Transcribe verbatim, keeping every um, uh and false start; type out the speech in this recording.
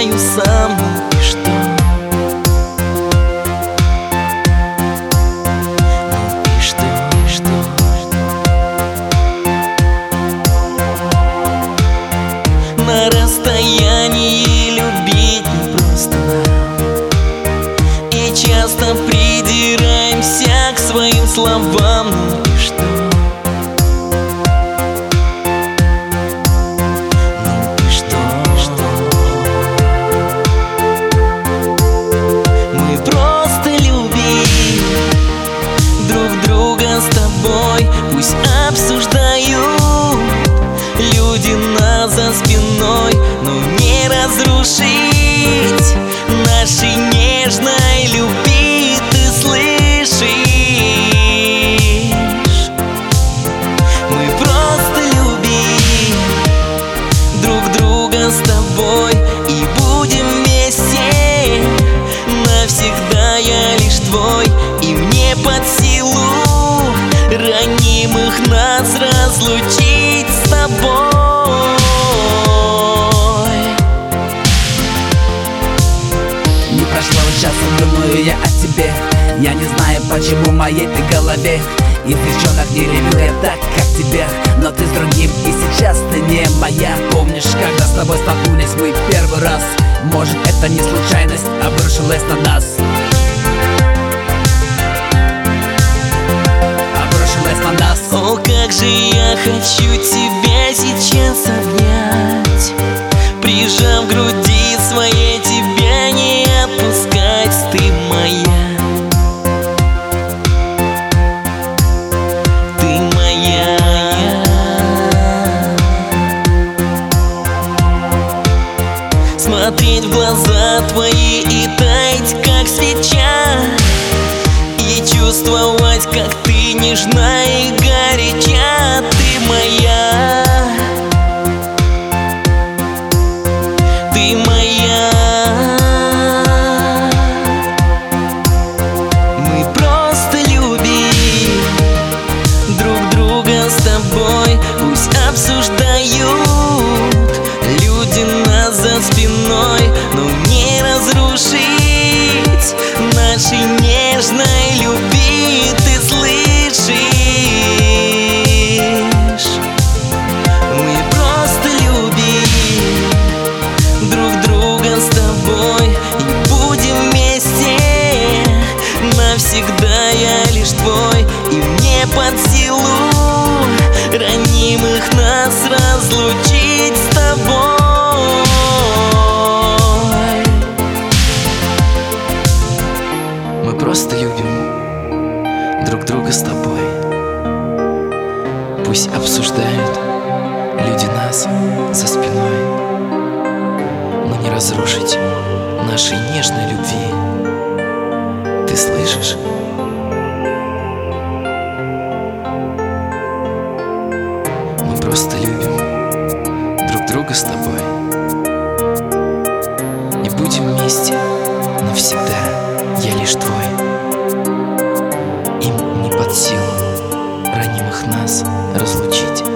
знаю сам, ну и что? Ну и что, и что? На расстоянии любить непросто нам, и часто придираемся к своим словам, ну и что? Пусть обсуждают люди нас за спиной, но не разрушить нашей нежной любви, ты слышишь? Мы просто любим друг друга с тобой и будем вместе навсегда. Я лишь твой, и мне под силу ранимых нас разлучить с тобой. Не прошло часа, думаю я о тебе. Я не знаю, почему в моей ты голове из девчонок не люблю я так, как тебя. Но ты с другим, и сейчас ты не моя. Помнишь, когда с тобой столкнулись мы первый раз? Может, это не случайность обрушилась на нас? О, как же я хочу тебя сейчас обнять, прижав к груди своей, тебя не отпускать. Ты моя, ты моя. Смотреть в глаза твои и таять, как свеча, и чувствовать, как ты нежна и горяча. Ты моя, ты моя. Мы просто любим друг друга с тобой. Пусть обсуждают люди нас за спиной, но не разрушить нашей нежной любви, ты слышишь? Мы просто любим друг друга с тобой и будем вместе навсегда. Я лишь твой, и мне под силу ранимых нас разлучить с тобой. Мы просто любим друг друга с тобой. Пусть обсуждают люди нас за спиной, но не разрушить нашей нежной любви, ты слышишь? Мы просто любим друг друга с тобой и будем вместе навсегда. Я лишь твой, им не под силу ранимых нас разлучить.